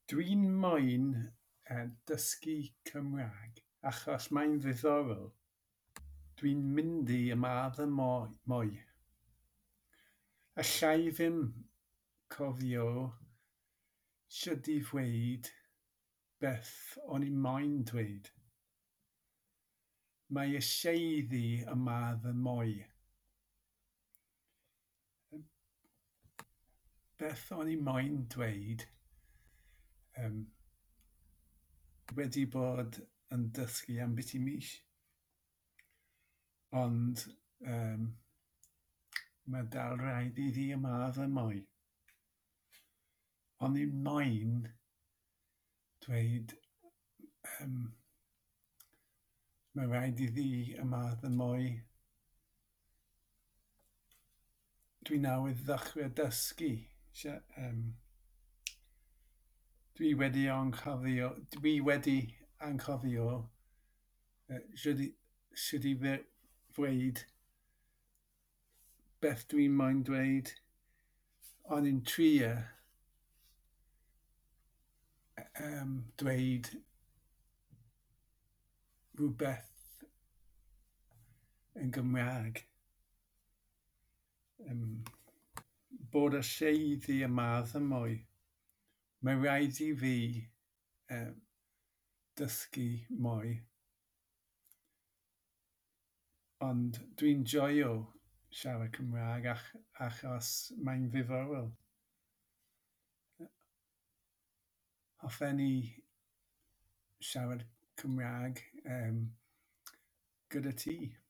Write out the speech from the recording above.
Dwi'n moyn dysgu Cymraeg achos mae'n ddiddorol. Dwi'n mynd i ymarfer mwy. Allai ddim cofio sut i ddweud beth o'n i moyn dweud. Mae eisiau fi ymarfer mwy. Beth o'n i moyn dweud wedi bod yn dysgu am biti mis. Ond mae dal rhaid i fi ymarfer mwy. O'n i moyn dweud mae rhaid i fi ymarfer mwy. Dwi newydd ddechrau dysgu. Dwi wedi anghofio sut i ddweud beth dwi'n moyn dweud. O'n i'n trio dweud rhywbeth yn Gymraeg. Bod eisiau fi ymarfer mwy. Mae rhaid i fi dysgu mwy. Ond dwi'n joio siarad Cymraeg achos mae'n ddiddorol. Hoffen i siarad Cymraeg gyda ti.